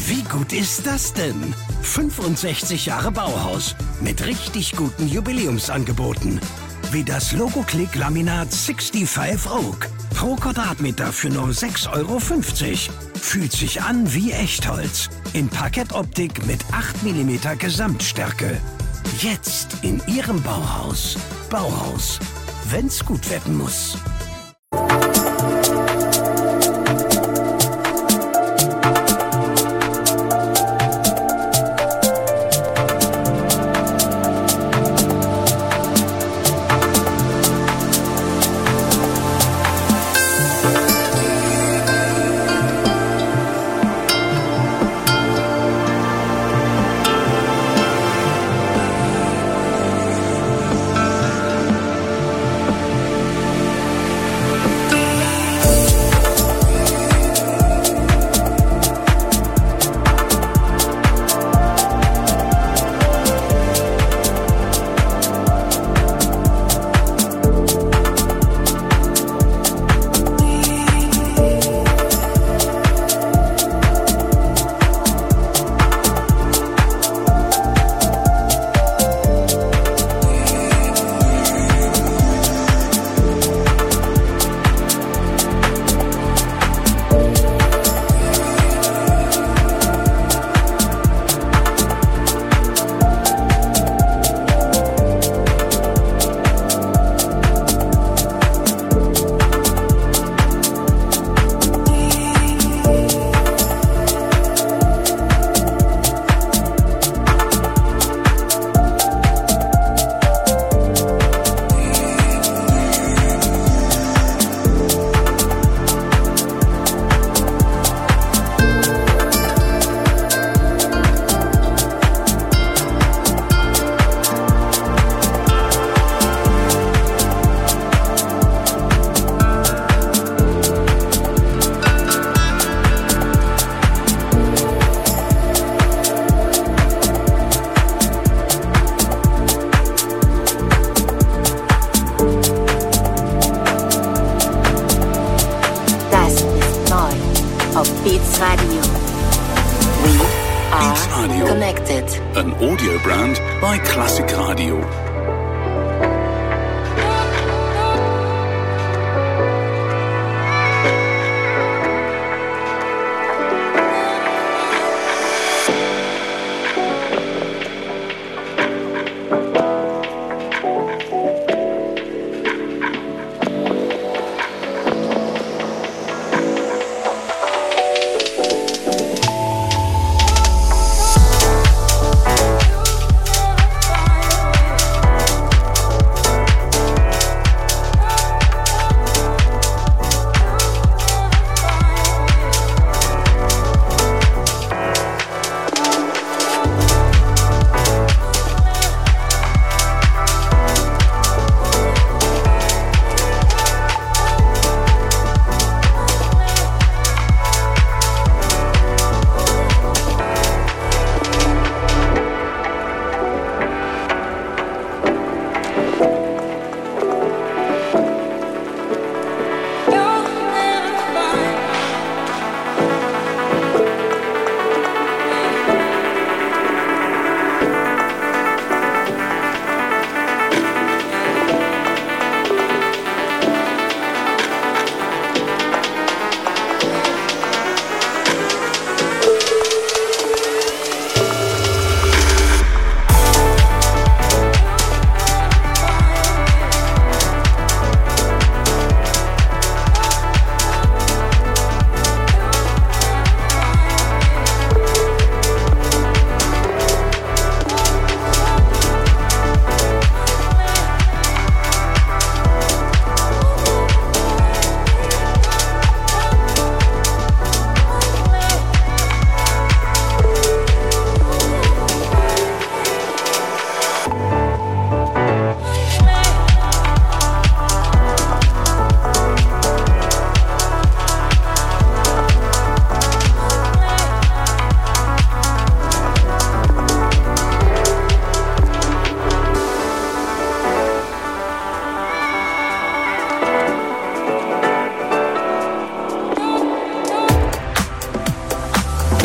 Wie gut ist das denn? 65 Jahre Bauhaus mit richtig guten Jubiläumsangeboten. Wie das Logo-Click Laminat 65 Oak. Pro Quadratmeter für nur 6,50 Euro. Fühlt sich an wie Echtholz. In Parkettoptik mit 8 mm Gesamtstärke. Jetzt in Ihrem Bauhaus. Bauhaus. Wenn's gut werden muss.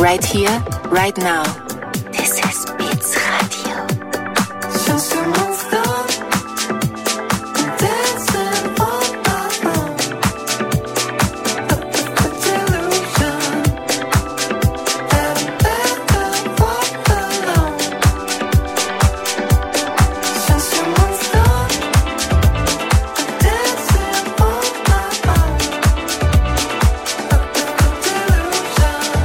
right here, right now. This is Beats Radio. Since you moved on, I'm dancing all alone. A delusion that I'm better off alone. Since you moved on, I'm dancing all alone. A delusion.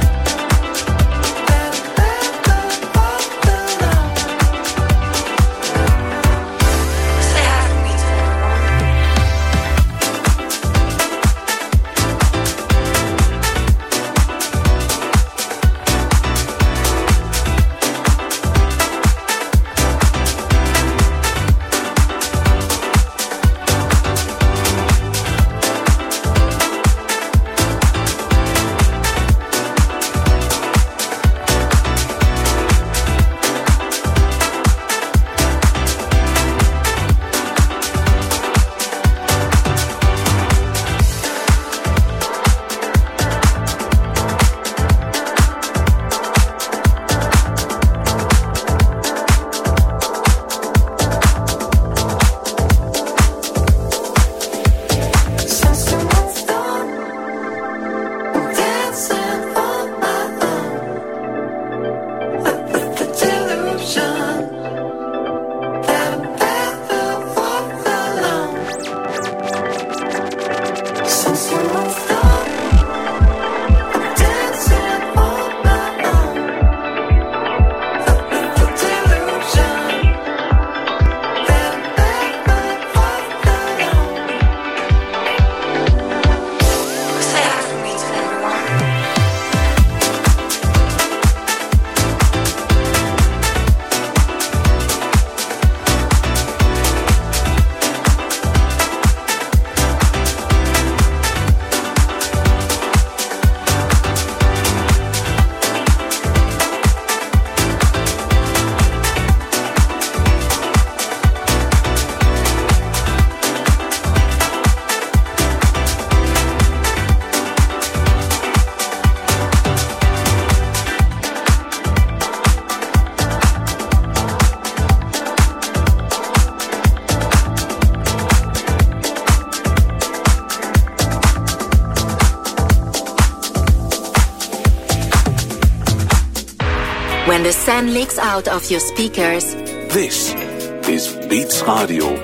When the sand leaks out of your speakers, This is Beats Radio.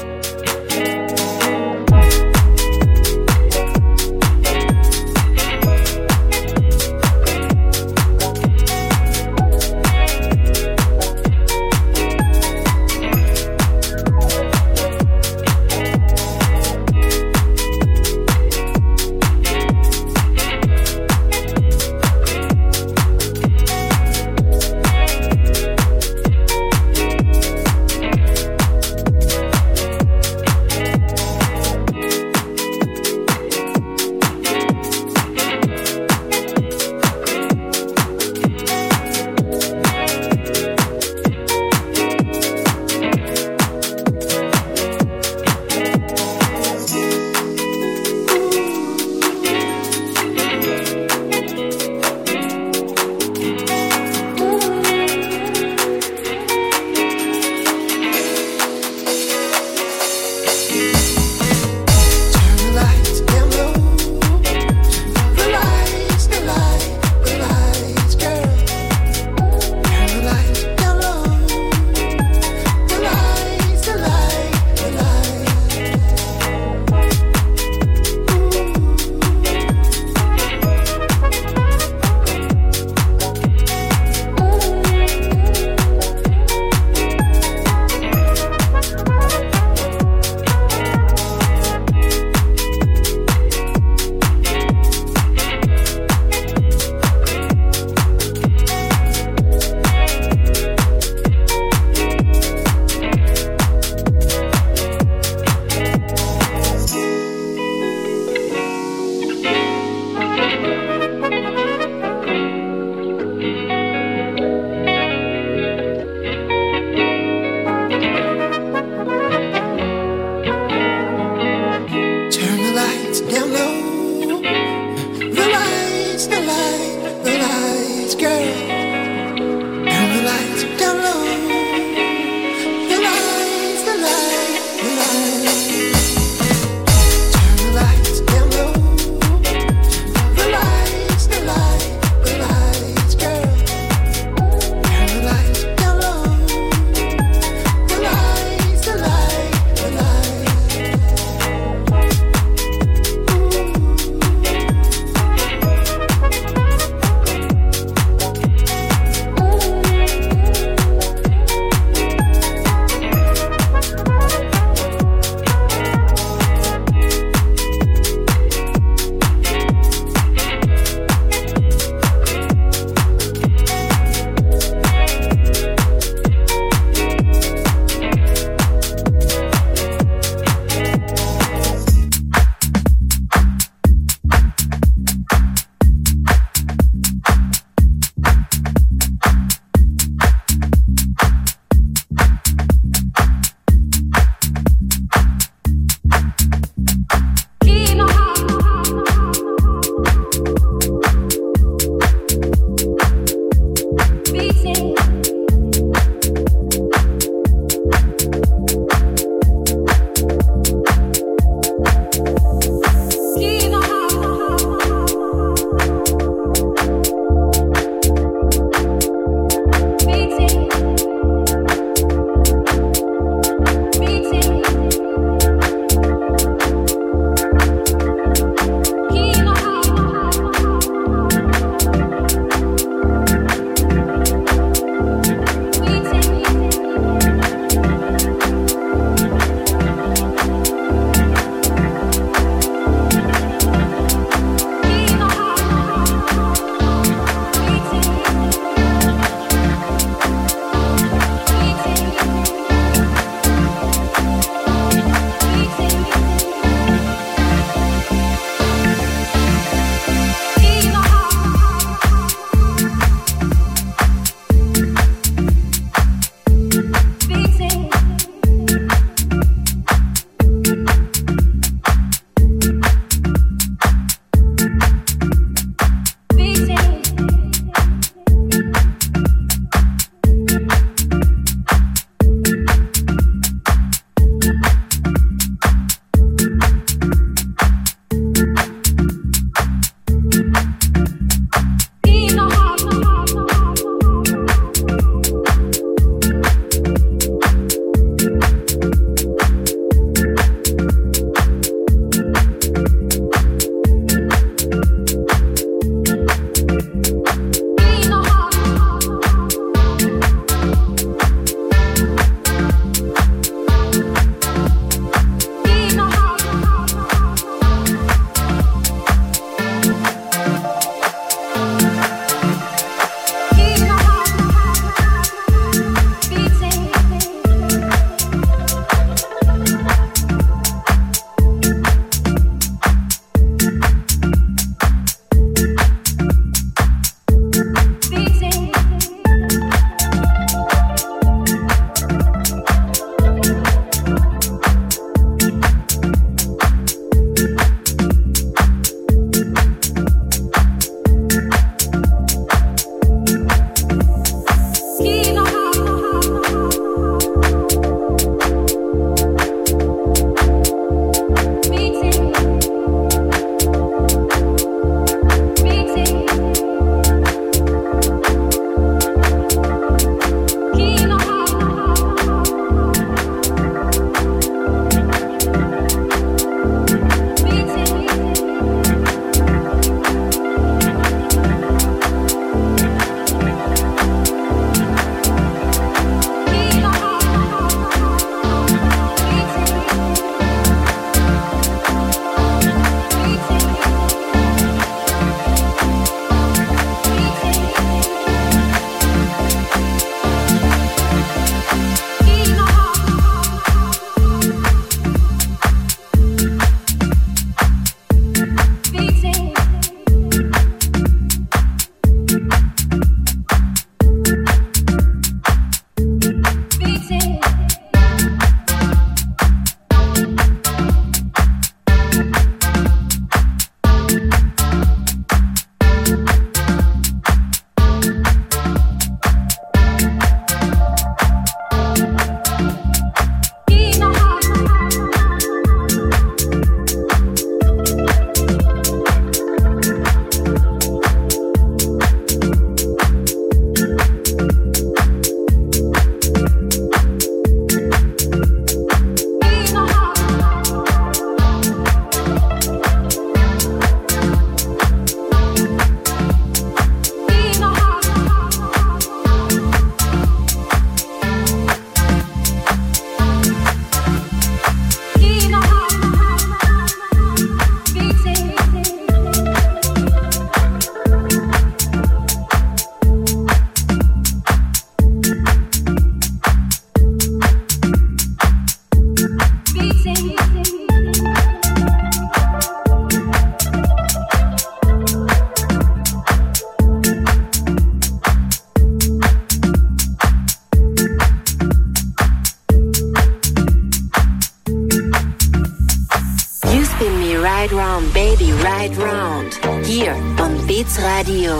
round, baby, right round. Hier on Beats Radio.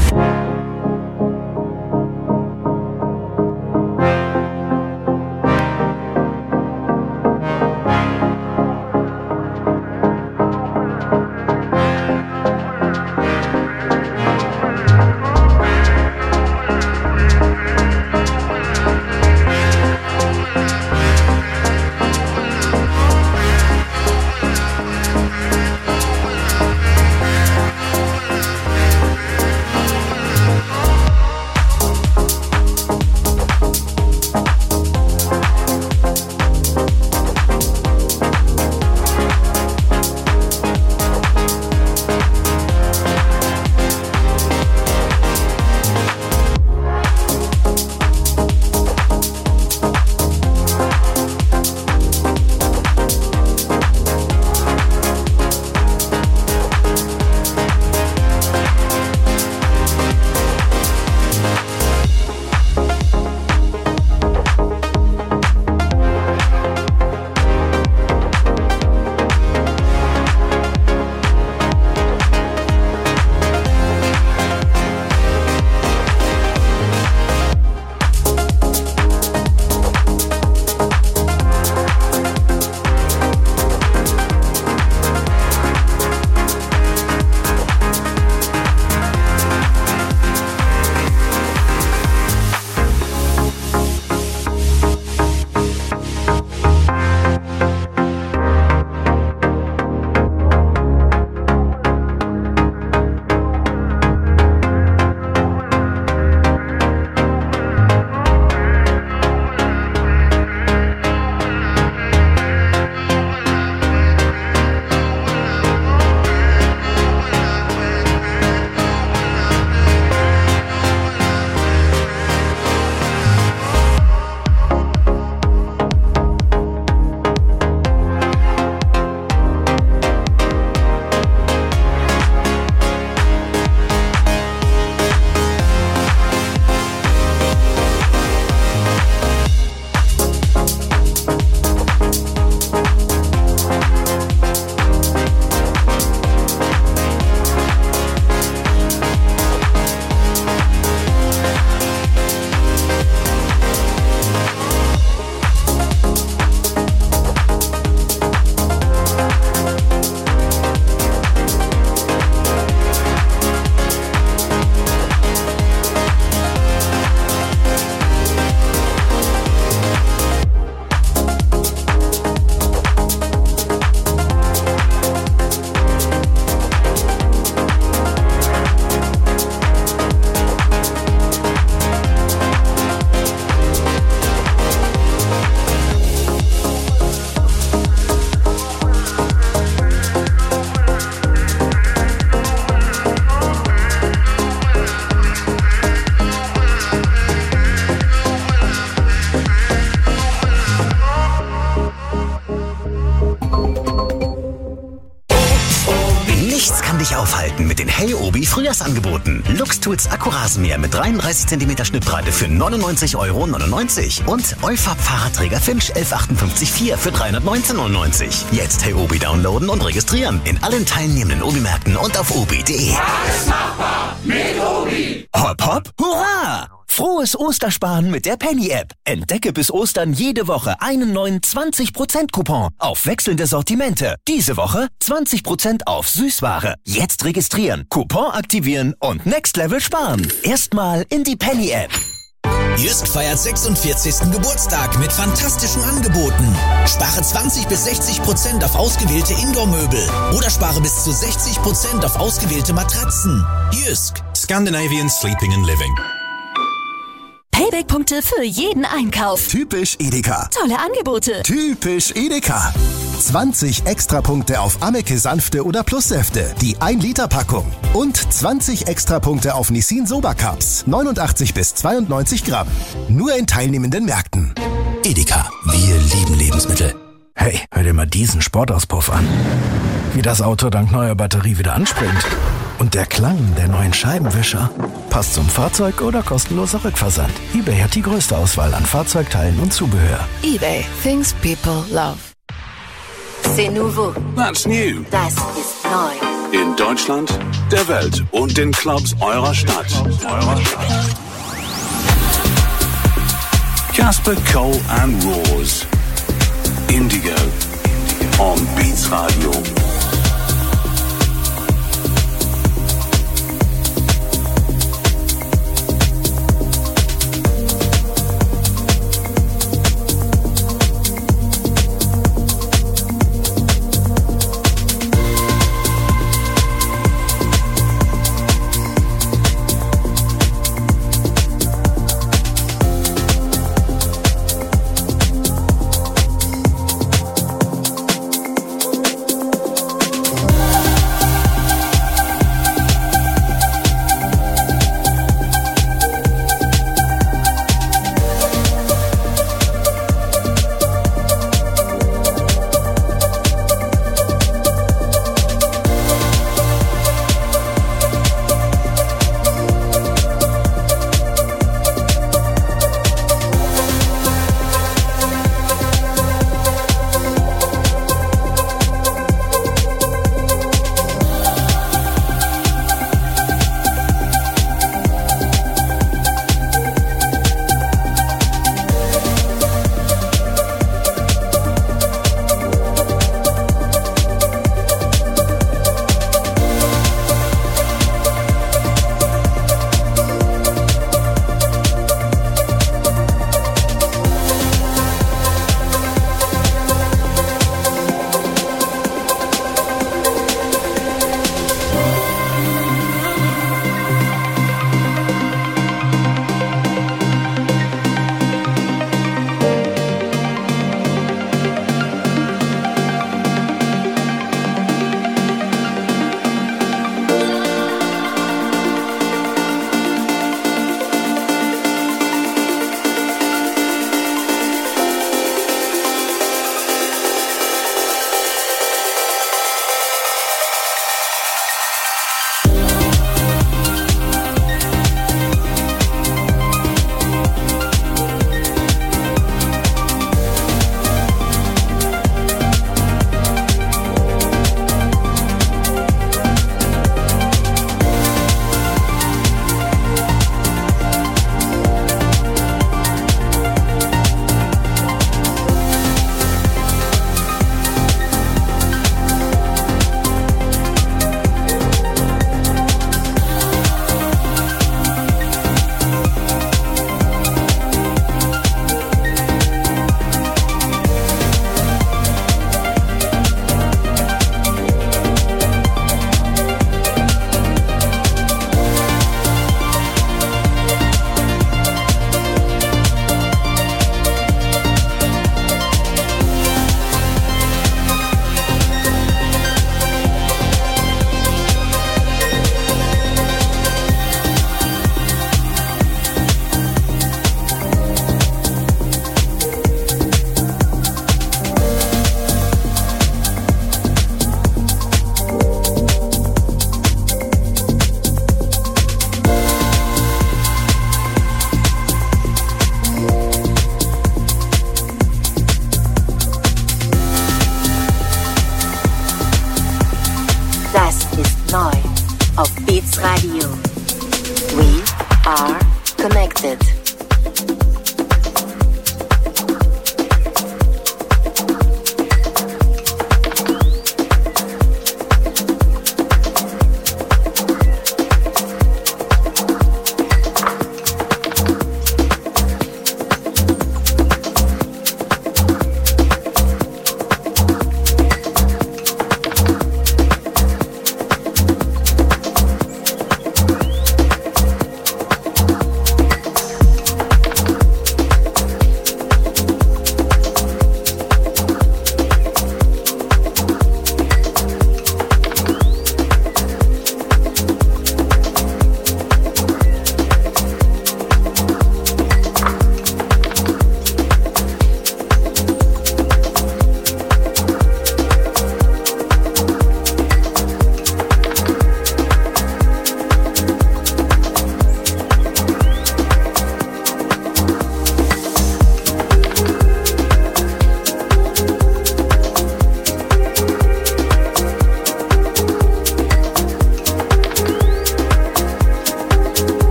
aufhalten mit den Hey Obi Frühjahrsangeboten. Luxtools Akkurasenmäher mit 33 cm Schnittbreite für 99,99 € und Eufab Fahrradträger Finch 1158 für 319,99 €. Jetzt Hey Obi downloaden und registrieren in allen teilnehmenden Obi-Märkten und auf obi.de. Alles machbar mit Obi! Hopp, hopp, hurra! Frohes Ostersparen mit der Penny-App. Entdecke bis Ostern jede Woche einen neuen 20%-Coupon auf wechselnde Sortimente. Diese Woche 20% auf Süßware. Jetzt registrieren, Coupon aktivieren und Next Level sparen. Erstmal in die Penny-App. Jysk feiert 46. Geburtstag mit fantastischen Angeboten. Spare 20-60% auf ausgewählte Indoor-Möbel oder spare bis zu 60% auf ausgewählte Matratzen. Jysk. Scandinavian Sleeping and Living. Payback-Punkte für jeden Einkauf. Typisch Edeka. Tolle Angebote. Typisch Edeka. 20 Extrapunkte auf Ameke Sanfte oder Plussäfte, die 1-Liter-Packung. Und 20 Extrapunkte auf Nissin Soba Cups, 89 bis 92 Gramm. Nur in teilnehmenden Märkten. Edeka. Wir lieben Lebensmittel. Hey, hör dir mal diesen Sportauspuff an. Wie das Auto dank neuer Batterie wieder anspringt. Und der Klang der neuen Scheibenwischer. Passt zum Fahrzeug oder kostenloser Rückversand. eBay hat die größte Auswahl an Fahrzeugteilen und Zubehör. eBay. Things people love. C'est nouveau. That's new. Das ist neu. In Deutschland, der Welt und den Clubs eurer Stadt. Casper, Cole and Roars. Indigo. On Beats Radio. Radio. We are connected.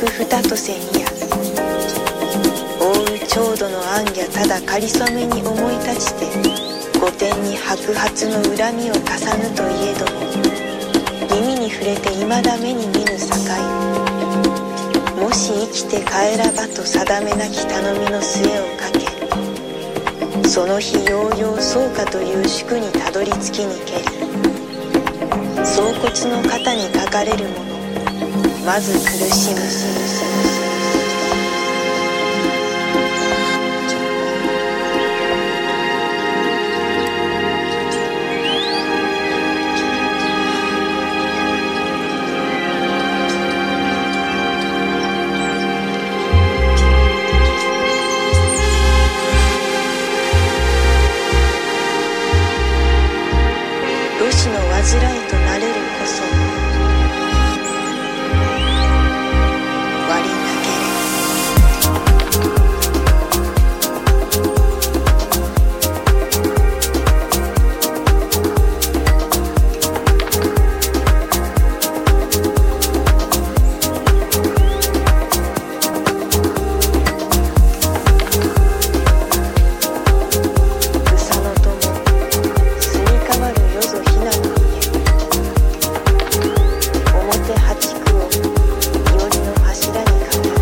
く二と線や覆う長度の暗夜ただかりそめに思い立ちて御殿に白髪の恨みを足さぬといえども耳に触れて未だ目に見ぬ境もし生きて帰らばと定めなき頼みの末をかけその日ようようそうかという宿にたどり着きにけり総骨の肩にかかれるものまず苦しむ労使の煩いとなれるこそ割りなけれ草の友住みかわる夜ぞひなの家表八九をいおりの柱にかける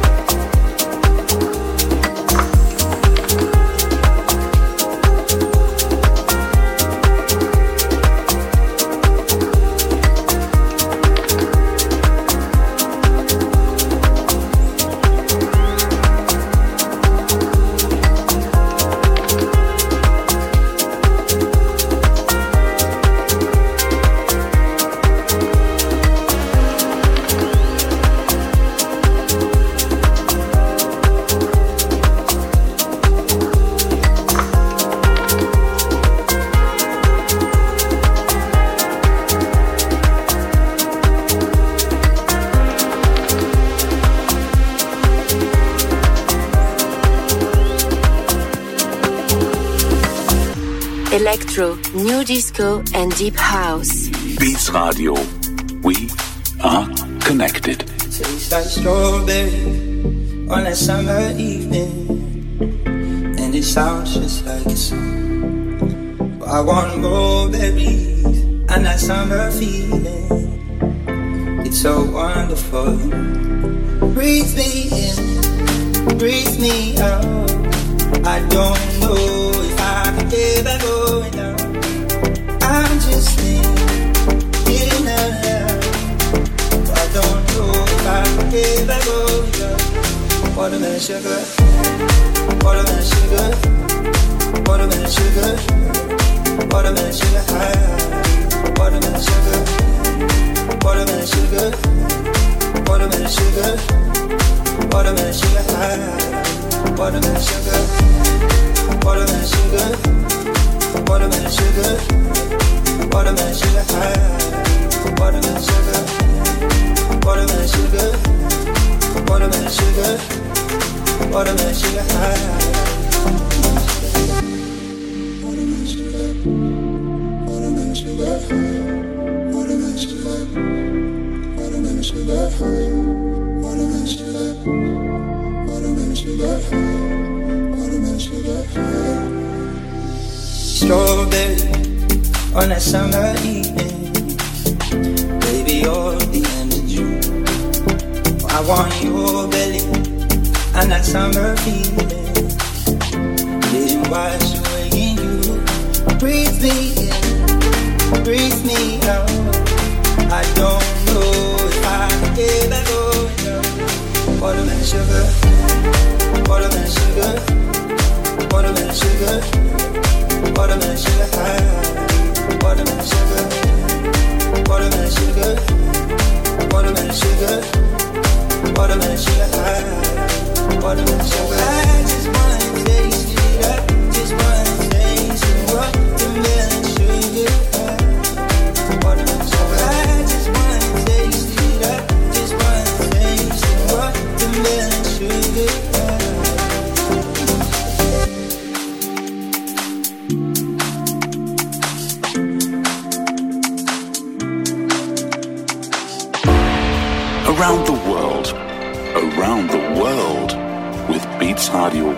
Electro, New Disco and Deep House. Beats Radio. We are connected. Tastes like strawberry on a summer evening, and it sounds just like a song. I want more berries and that summer feeling. It's so wonderful. Breathe me in, breathe me out. I don't know if I can ever go down. I'm just thinking out loud. I don't know if I can ever go down. Watermelon sugar, watermelon sugar, watermelon sugar, watermelon sugar high. Watermelon sugar, watermelon sugar, watermelon sugar, watermelon sugar high. Watermelon sugar, watermelon sugar, watermelon sugar, watermelon sugar high. Watermelon sugar, watermelon sugar, watermelon sugar, watermelon sugar high. Watermelon sugar, watermelon sugar, watermelon sugar, watermelon sugar, watermelon sugar. Strawberry on a summer evening, baby, you're the end of June. I want your belly and that summer feeling, getting washed away in you. Breathe me in, breathe me out. I don't know if I can ever go down. Watermelon sugar, watermelon sugar, watermelon sugar, watermelon sugar high. Watermelon sugar, watermelon sugar, watermelon sugar, watermelon sugar high. Watermelon sugar. I just wanna taste it. I just wanna taste it. Watermelon sugar high. Watermelon sugar. I just wanna taste it. I just wanna taste it. Watermelon sugar high. Around the world, Beats Radio.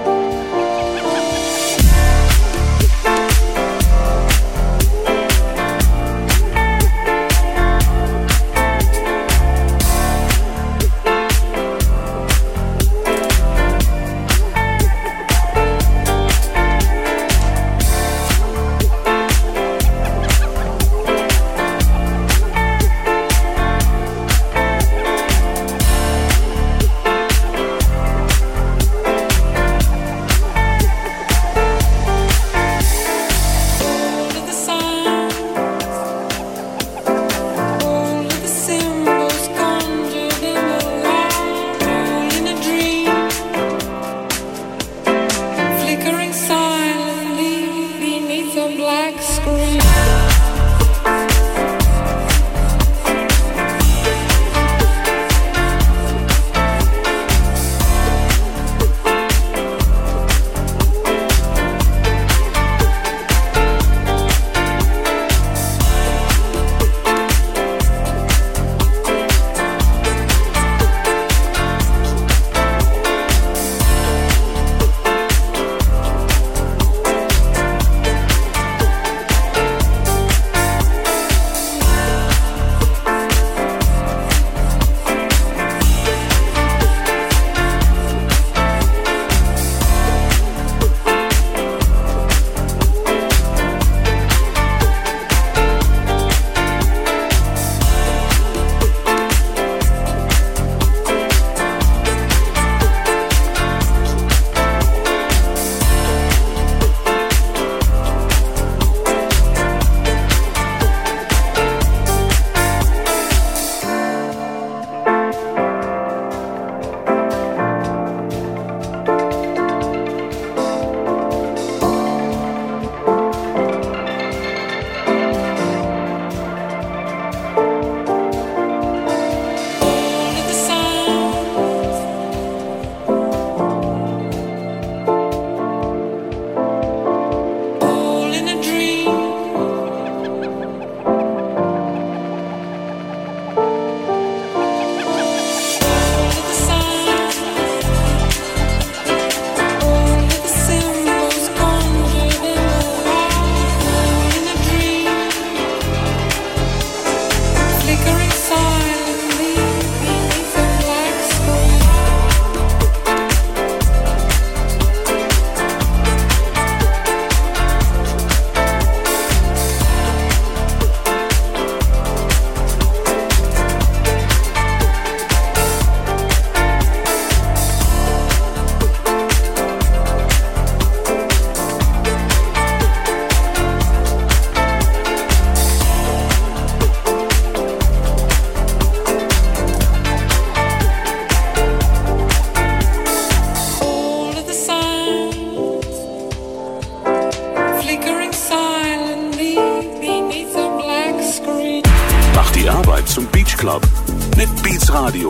Zum Beach Club mit Beats Radio.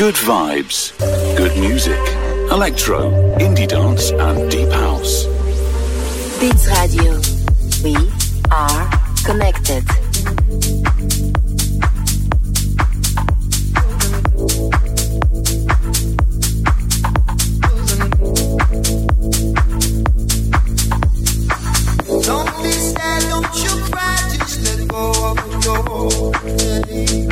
Good vibes, good music, electro, indie dance and deep house. Beats Radio. We are connected. Don't be sad, don't you cry, just let go of your pain.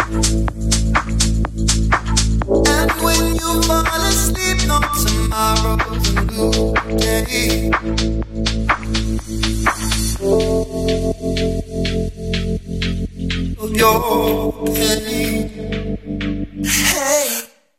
And when you fall asleep, know tomorrow's a new day. Of your pain. Hey.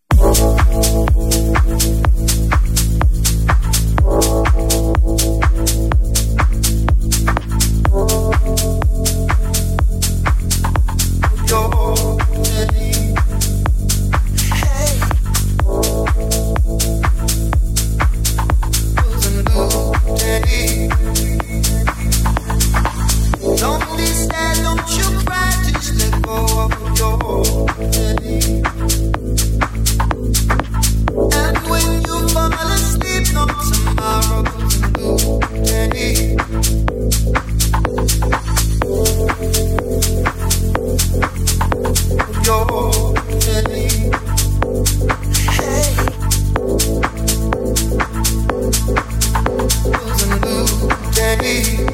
Don't be sad, don't you cry, just let go of your pain. And when you fall asleep, know tomorrow's a new day. Your pain. Hey. It's a new day.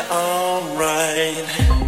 alright.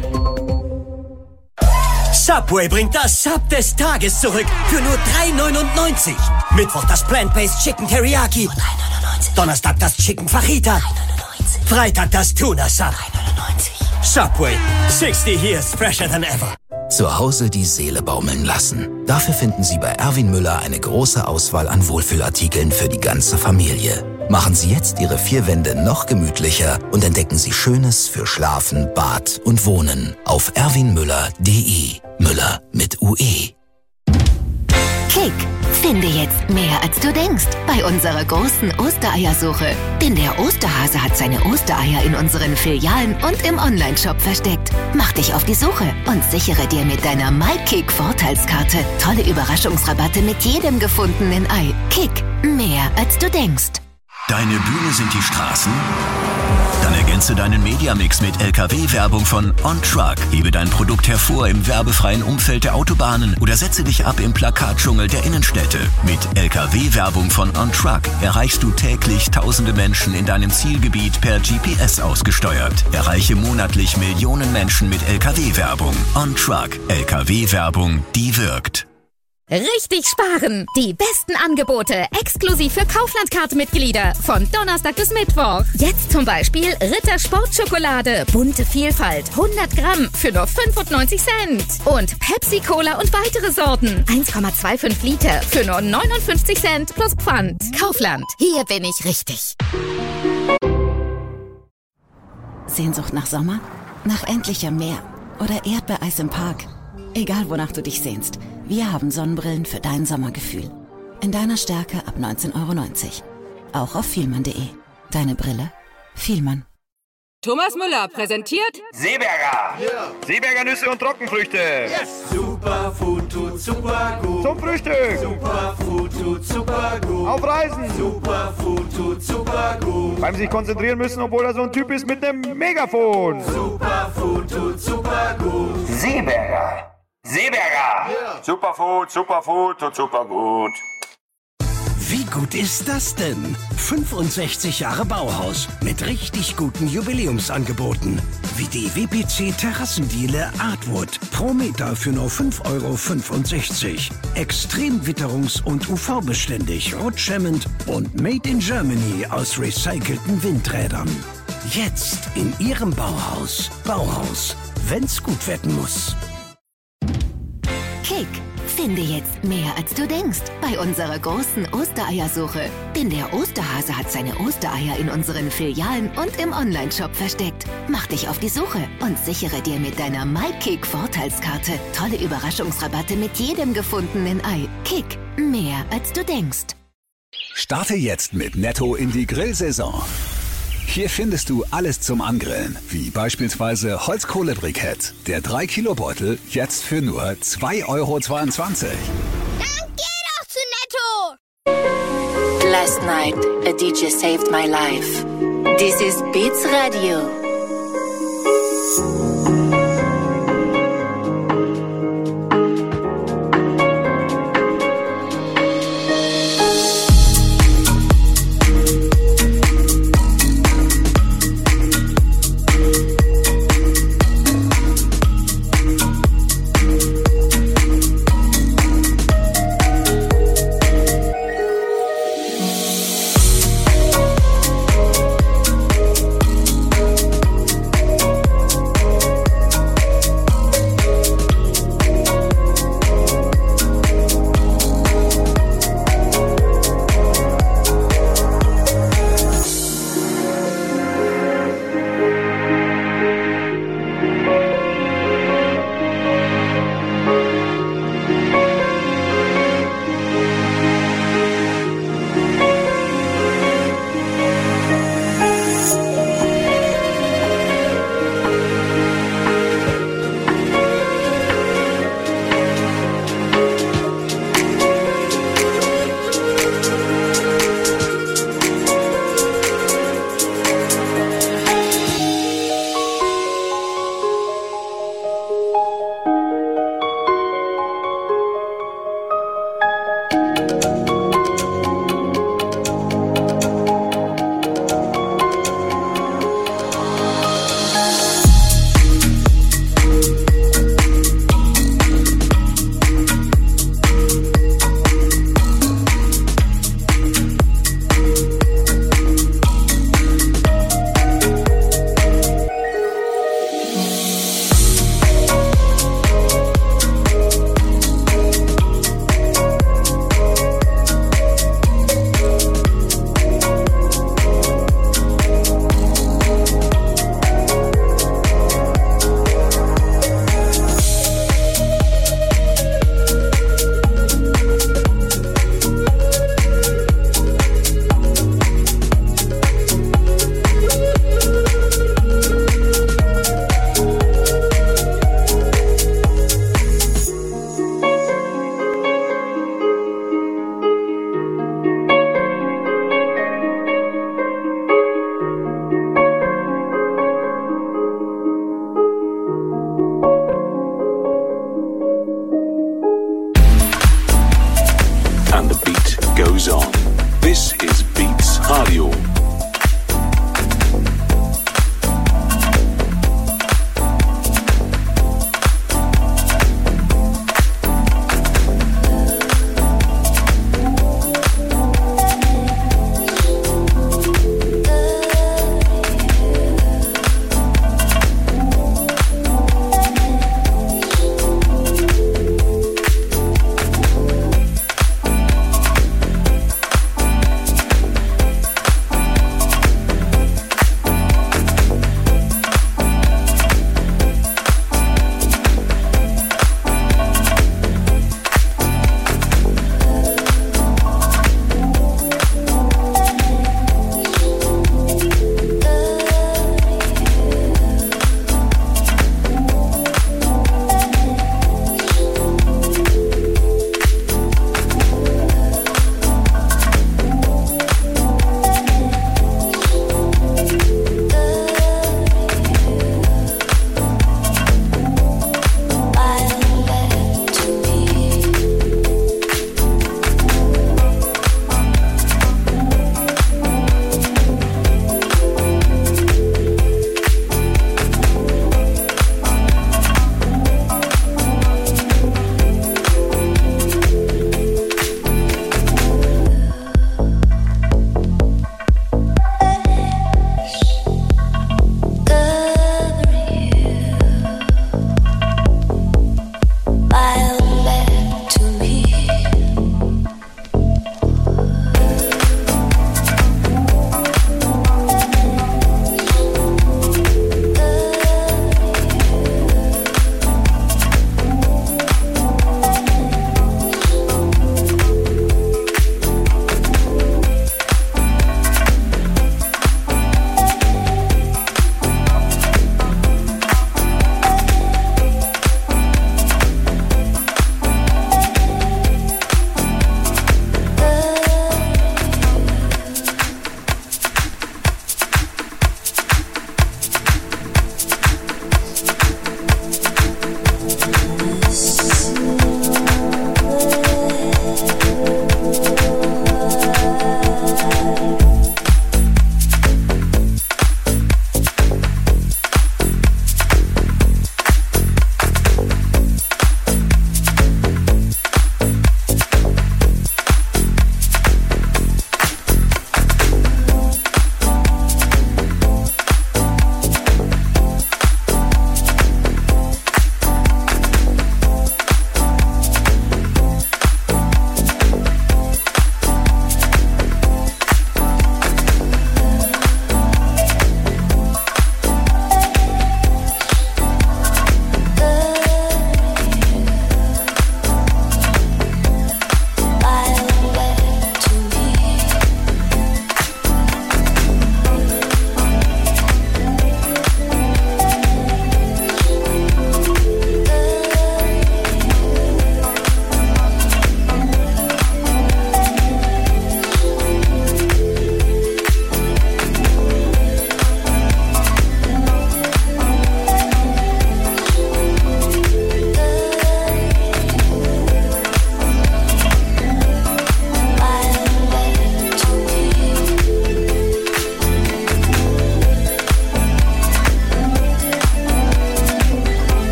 Subway bringt das Sub des Tages zurück für nur $3,99. Mittwoch das Plant-Based Chicken Teriyaki. Donnerstag das Chicken Fajita. Freitag das Tuna Sub. Subway, 60 years fresher than ever. Zu Hause die Seele baumeln lassen. Dafür finden Sie bei Erwin Müller eine große Auswahl an Wohlfühlartikeln für die ganze Familie. Machen Sie jetzt Ihre 4 Wände noch gemütlicher und entdecken Sie Schönes für Schlafen, Bad und Wohnen auf erwinmüller.de. Müller mit UE. Kick, finde jetzt mehr als du denkst bei unserer großen Ostereiersuche. Denn der Osterhase hat seine Ostereier in unseren Filialen und im Onlineshop versteckt. Mach dich auf die Suche und sichere dir mit deiner MyKick-Vorteilskarte tolle Überraschungsrabatte mit jedem gefundenen Ei. Kick, mehr als du denkst. Deine Bühne sind die Straßen? Dann ergänze deinen Mediamix mit LKW-Werbung von On Truck. Hebe dein Produkt hervor im werbefreien Umfeld der Autobahnen oder setze dich ab im Plakatdschungel der Innenstädte. Mit LKW-Werbung von On Truck erreichst du täglich tausende Menschen in deinem Zielgebiet per GPS ausgesteuert. Erreiche monatlich Millionen Menschen mit LKW-Werbung. On Truck. LKW-Werbung, die wirkt. Richtig sparen! Die besten Angebote exklusiv für Kaufland-Card-Mitglieder von Donnerstag bis Mittwoch. Jetzt zum Beispiel Ritter Sportschokolade, bunte Vielfalt, 100 Gramm für nur 95 Cent. Und Pepsi Cola und weitere Sorten, 1,25 Liter für nur 59 Cent plus Pfand. Kaufland, hier bin ich richtig. Sehnsucht nach Sommer? Nach endlichem Meer oder Erdbeereis im Park? Egal wonach du dich sehnst. Wir haben Sonnenbrillen für dein Sommergefühl. In deiner Stärke ab 19,90 €. Auch auf vielmann.de. Deine Brille? Vielmann. Thomas Müller präsentiert Seeberger. Yeah. Seeberger Nüsse und Trockenfrüchte. Yes. Superfood tut super gut. Zum Frühstück. Superfood tut super gut. Auf Reisen. Superfood tut super gut. Beim sich konzentrieren müssen, obwohl er so ein Typ ist mit einem Megafon. Superfood tut super gut. Seeberger. Seeberger. Yeah. Superfood tut super gut. Wie gut ist das denn? 65 Jahre Bauhaus mit richtig guten Jubiläumsangeboten. Wie die WPC Terrassendiele Artwood. Pro Meter für nur 5,65 €. Extrem witterungs- und UV-beständig, rutschhemmend und made in Germany aus recycelten Windrädern. Jetzt in Ihrem Bauhaus. Bauhaus, wenn's gut werden muss. Kick, finde jetzt mehr als du denkst bei unserer großen Ostereiersuche. Denn der Osterhase hat seine Ostereier in unseren Filialen und im Onlineshop versteckt. Mach dich auf die Suche und sichere dir mit deiner MyKick-Vorteilskarte tolle Überraschungsrabatte mit jedem gefundenen Ei. Kick, mehr als du denkst. Starte jetzt mit Netto in die Grillsaison. Hier findest du alles zum Angrillen, wie beispielsweise Holzkohlebrikett. Der 3-Kilo-Beutel jetzt für nur 2,22 €. Dann geh doch zu Netto! Last night, a DJ saved my life. This is Beats Radio.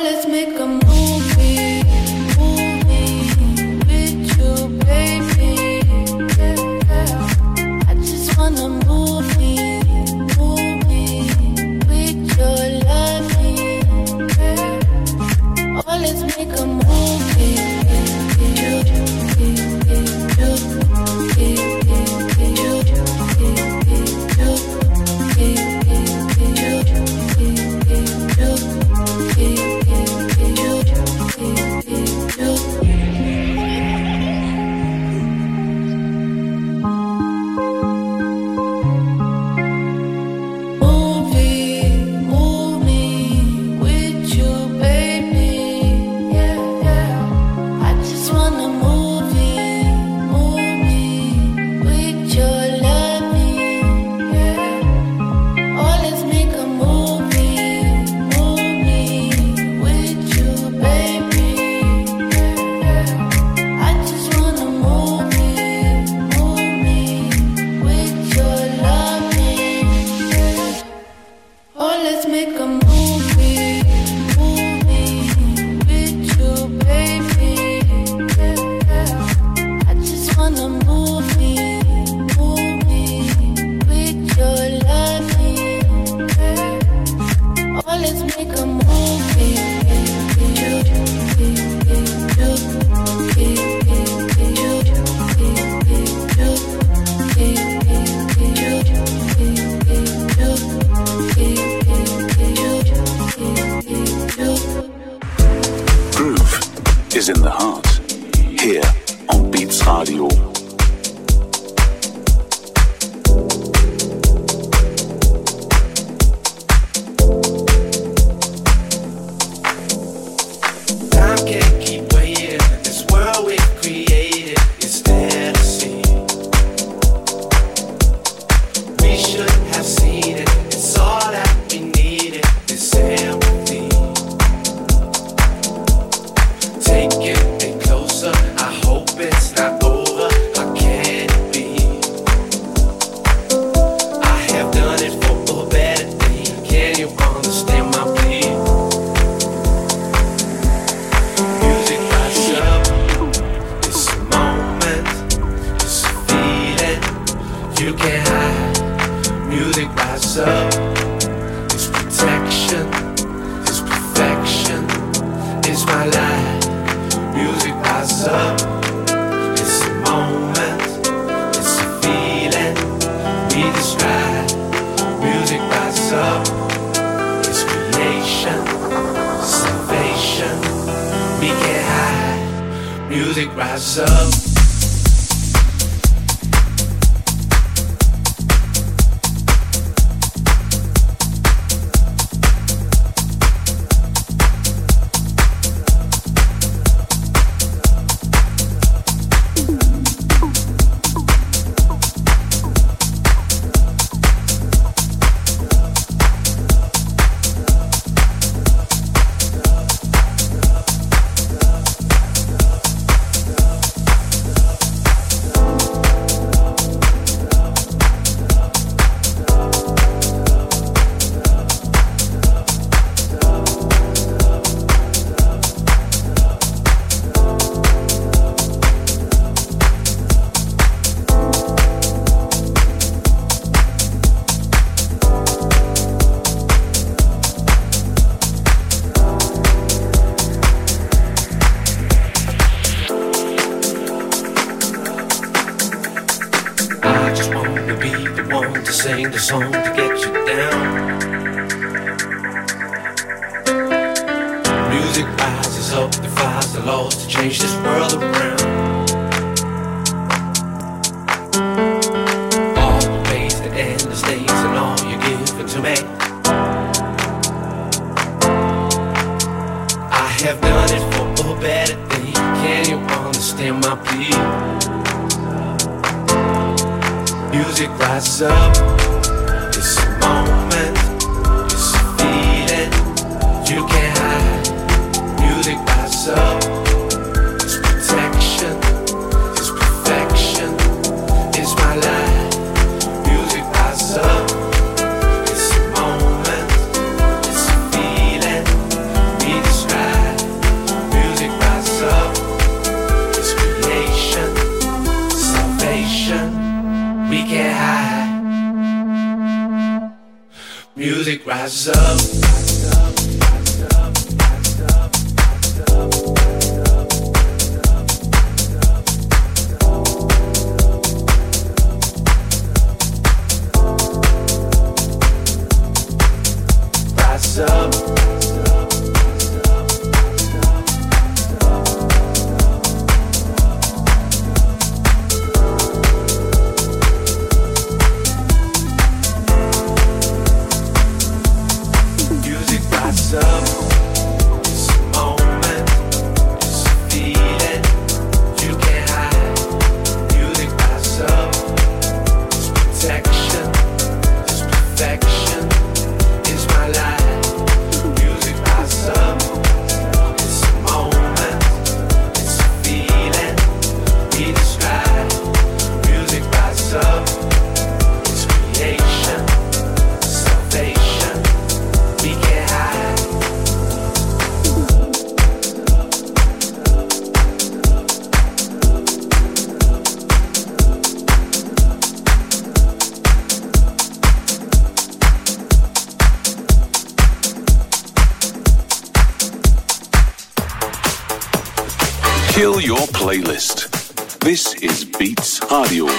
let's make a movie with you, baby. I just wanna movie with your loving. Oh, let's make a movie. Is in the heart, here on Beats Radio. Time can't keep waiting. This world we created is there to see. We should have seen it. It's all that we needed. This empathy. Take it closer. I hope it's not over. How can it be? I have done it for a better day. Can you understand my plea? Music lights up. It's a moment. It's a feeling you can't hide. Music lights up. It's protection. It's perfection. It's my life. Music lights up. It's a moment. It's a feeling we describe. Music lights up. It's creation, salvation. We can't hide. Music rises up. I just want to be the one to sing the song to get you down. Music rises up, defies the laws to change this world around. All the ways that endless days and all you're giving to me. I have done it for a better day. Can you understand my plea? Music rises up. It's a moment. It's a feeling you can't hide. Music rises up. It's protection. It's perfection. It's my life. Music rises up. It's a moment. It's a feeling we describe. Rise up. Rise up. Kill your playlist. This is Beats Audio.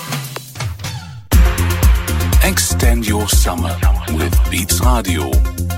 Extend your summer with Beats Radio.